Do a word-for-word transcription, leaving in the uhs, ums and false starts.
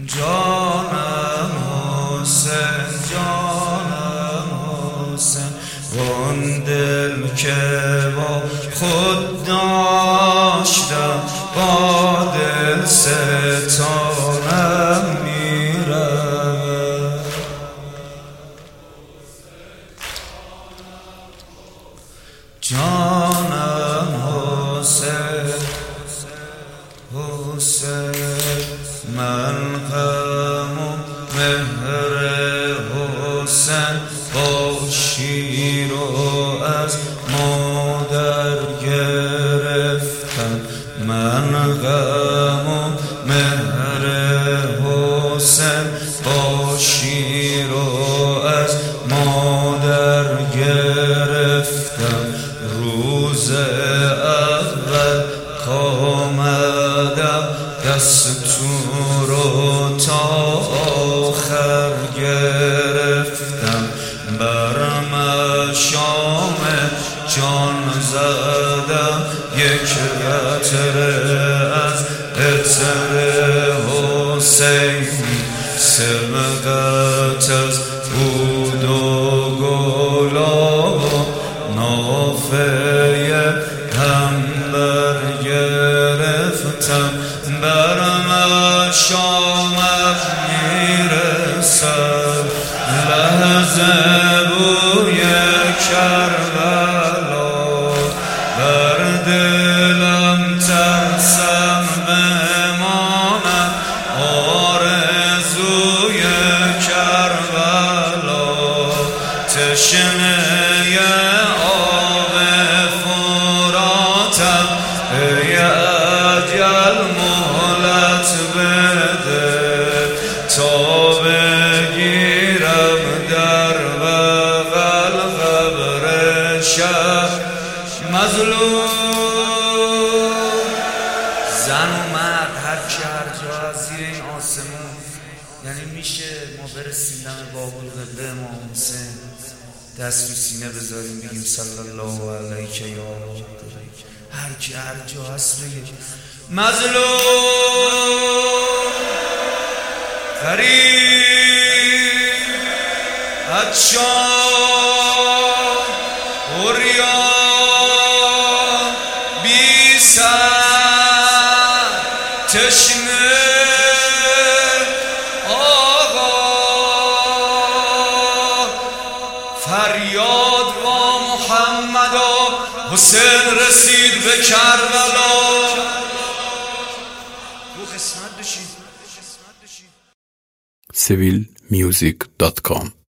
جانم حسین جانم حسین وان دل که با خود داشتم با دل ستانم میره جانم حسین حسین من غم و مهر حسین با شیر و از مادر گرفتم من غم و مهر حسین با شیر و از مادر گرفتم روز اول کامدم دستور رو تا آخر گرفتم بر مشام جان زدم یک قطره از عطر حسینی سبقت از عود و گلاب و نافه هم برگرفتم بر مشامم میرسد لحظه بوی کربلا بر دلم ترسم بماند آرزوی کربلا تشنه آب فراتم ای اجل مهلت بده تا بگیرم در بغل قبر شه مظلوم زن و مرد هر کی هر جا زیر این آسمون یعنی میشه ما برسیم دم بابul قبله امام حسین دست رو سینه بذاریم بگیم صلی الله علیک یا هر کی هر جا هست بگه مظلوم غریب عطشان عریان بی سر تشنه فریاد با محمد و حسین رسید به کربلا sevil music dot com